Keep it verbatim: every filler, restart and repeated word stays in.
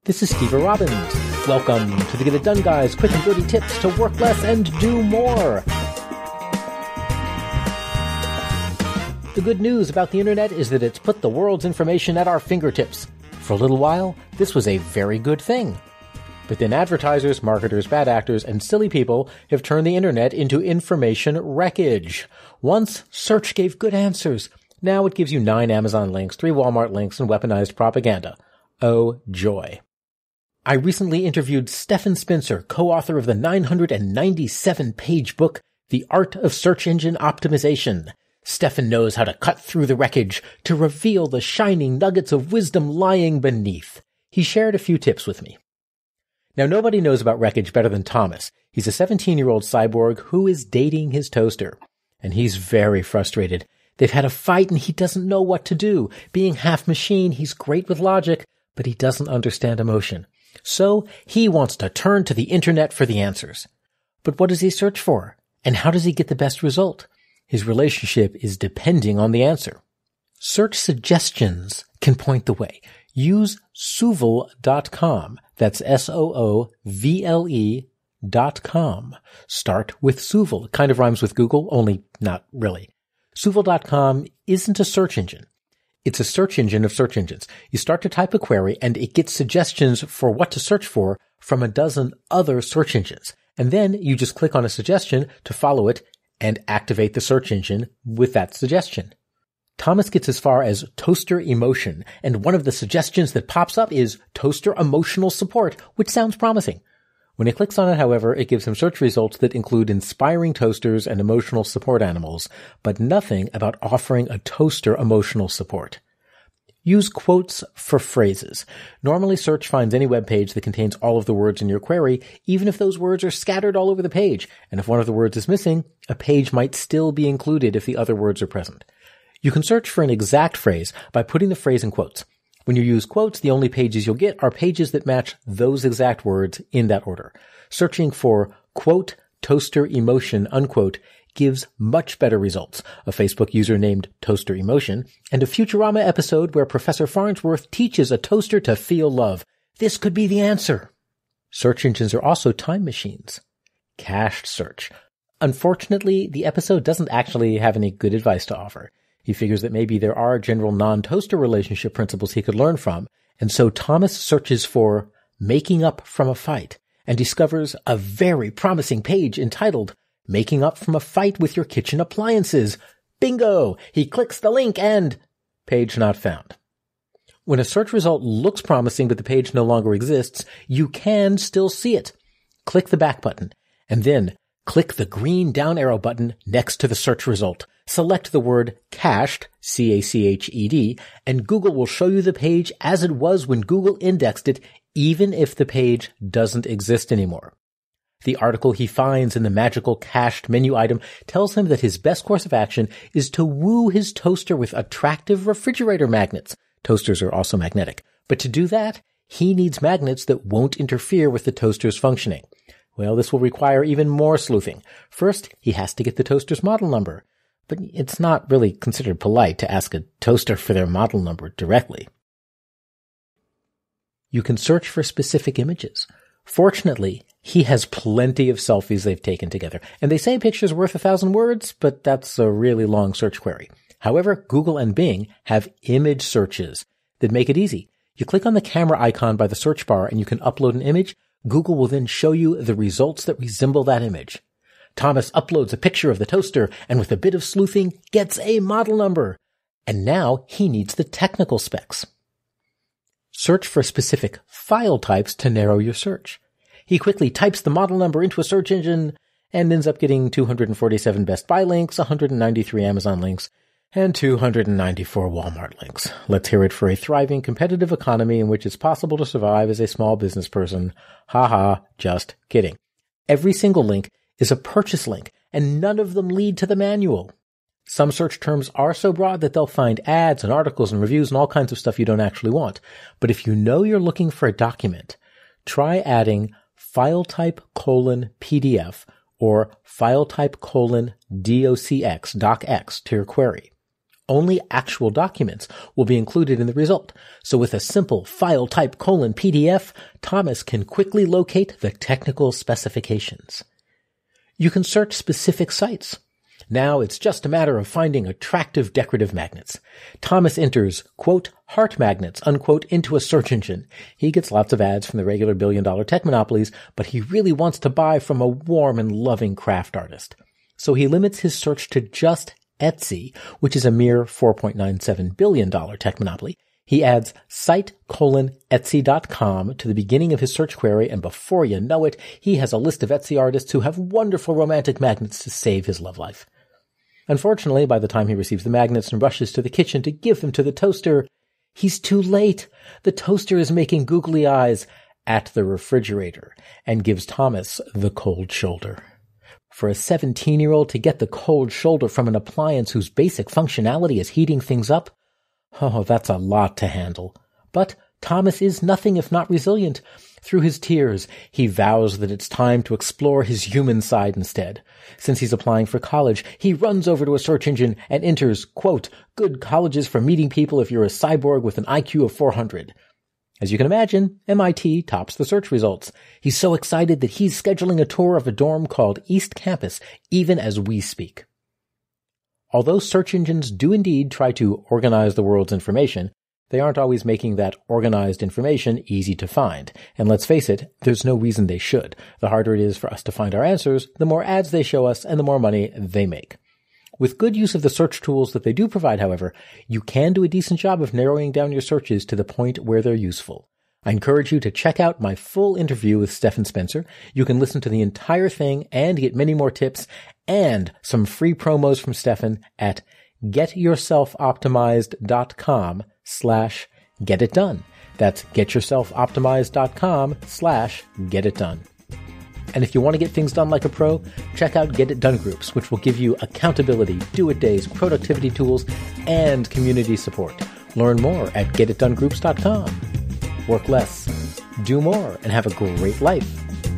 This is Steve Robbins. Welcome to the Get It Done Guys, quick and dirty tips to work less and do more. The good news about the internet is that it's put the world's information at our fingertips. For a little while, this was a very good thing. But then advertisers, marketers, bad actors, and silly people have turned the internet into information wreckage. Once, search gave good answers. Now it gives you nine Amazon links, three Walmart links, and weaponized propaganda. Oh, joy. I recently interviewed Stephan Spencer, co-author of the nine hundred ninety-seven page book, The Art of Search Engine Optimization. Stephan knows how to cut through the wreckage to reveal the shining nuggets of wisdom lying beneath. He shared a few tips with me. Now, nobody knows about wreckage better than Thomas. He's a seventeen-year-old cyborg who is dating his toaster. And he's very frustrated. They've had a fight and he doesn't know what to do. Being half machine, he's great with logic, but he doesn't understand emotion. So he wants to turn to the internet for the answers. But what does he search for? And how does he get the best result? His relationship is depending on the answer. Search suggestions can point the way. Use Soovle dot com. That's S O O V L E dot com. Start with Soovle. It kind of rhymes with Google, only not really. Soovle dot com isn't a search engine. It's a search engine of search engines. You start to type a query and it gets suggestions for what to search for from a dozen other search engines. And then you just click on a suggestion to follow it and activate the search engine with that suggestion. Thomas gets as far as toaster emotion, and one of the suggestions that pops up is toaster emotional support, which sounds promising. When he clicks on it, however, it gives him search results that include inspiring toasters and emotional support animals, but nothing about offering a toaster emotional support. Use quotes for phrases. Normally, search finds any web page that contains all of the words in your query, even if those words are scattered all over the page, and if one of the words is missing, a page might still be included if the other words are present. You can search for an exact phrase by putting the phrase in quotes. When you use quotes, the only pages you'll get are pages that match those exact words in that order. Searching for, quote, toaster emotion, unquote, gives much better results. A Facebook user named Toaster Emotion, and a Futurama episode where Professor Farnsworth teaches a toaster to feel love. This could be the answer. Search engines are also time machines. Cached search. Unfortunately, the episode doesn't actually have any good advice to offer. He figures that maybe there are general non-toaster relationship principles he could learn from, and so Thomas searches for making up from a fight and discovers a very promising page entitled Making Up from a Fight with Your Kitchen Appliances. Bingo! He clicks the link and page not found. When a search result looks promising but the page no longer exists, you can still see it. Click the back button and then click the green down arrow button next to the search result. Select the word cached, C A C H E D, and Google will show you the page as it was when Google indexed it, even if the page doesn't exist anymore. The article he finds in the magical cached menu item tells him that his best course of action is to woo his toaster with attractive refrigerator magnets. Toasters are also magnetic. But to do that, he needs magnets that won't interfere with the toaster's functioning. Well, this will require even more sleuthing. First, he has to get the toaster's model number. But it's not really considered polite to ask a toaster for their model number directly. You can search for specific images. Fortunately, he has plenty of selfies they've taken together. And they say a picture's worth a thousand words, but that's a really long search query. However, Google and Bing have image searches that make it easy. You click on the camera icon by the search bar and you can upload an image. Google will then show you the results that resemble that image. Thomas uploads a picture of the toaster and with a bit of sleuthing gets a model number. And now he needs the technical specs. Search for specific file types to narrow your search. He quickly types the model number into a search engine and ends up getting two hundred forty-seven Best Buy links, one hundred ninety-three Amazon links, and two hundred ninety-four Walmart links. Let's hear it for a thriving competitive economy in which it's possible to survive as a small business person. Ha ha, just kidding. Every single link is a purchase link, and none of them lead to the manual. Some search terms are so broad that they'll find ads and articles and reviews and all kinds of stuff you don't actually want. But if you know you're looking for a document, try adding file type colon P D F or file type colon docx, docx to your query. Only actual documents will be included in the result. So with a simple file type colon P D F, Thomas can quickly locate the technical specifications. You can search specific sites. Now it's just a matter of finding attractive decorative magnets. Thomas enters, quote, heart magnets, unquote, into a search engine. He gets lots of ads from the regular billion-dollar tech monopolies, but he really wants to buy from a warm and loving craft artist. So he limits his search to just Etsy, which is a mere four point nine seven billion dollars tech monopoly. He adds site colon etsy dot com to the beginning of his search query, and before you know it, he has a list of Etsy artists who have wonderful romantic magnets to save his love life. Unfortunately, by the time he receives the magnets and rushes to the kitchen to give them to the toaster, he's too late. The toaster is making googly eyes at the refrigerator and gives Thomas the cold shoulder. For a seventeen-year-old to get the cold shoulder from an appliance whose basic functionality is heating things up, oh, that's a lot to handle. But Thomas is nothing if not resilient. Through his tears, he vows that it's time to explore his human side instead. Since he's applying for college, he runs over to a search engine and enters, quote, good colleges for meeting people if you're a cyborg with an I Q of four hundred. As you can imagine, M I T tops the search results. He's so excited that he's scheduling a tour of a dorm called East Campus, even as we speak. Although search engines do indeed try to organize the world's information, they aren't always making that organized information easy to find. And let's face it, there's no reason they should. The harder it is for us to find our answers, the more ads they show us and the more money they make. With good use of the search tools that they do provide, however, you can do a decent job of narrowing down your searches to the point where they're useful. I encourage you to check out my full interview with Stephan Spencer. You can listen to the entire thing and get many more tips and some free promos from Stephan at getyourselfoptimized.com slash get it done. That's getyourselfoptimized.com slash get it done. And if you want to get things done like a pro, check out Get It Done Groups, which will give you accountability, do-it days, productivity tools, and community support. Learn more at get it done groups dot com. Work less, do more, and have a great life.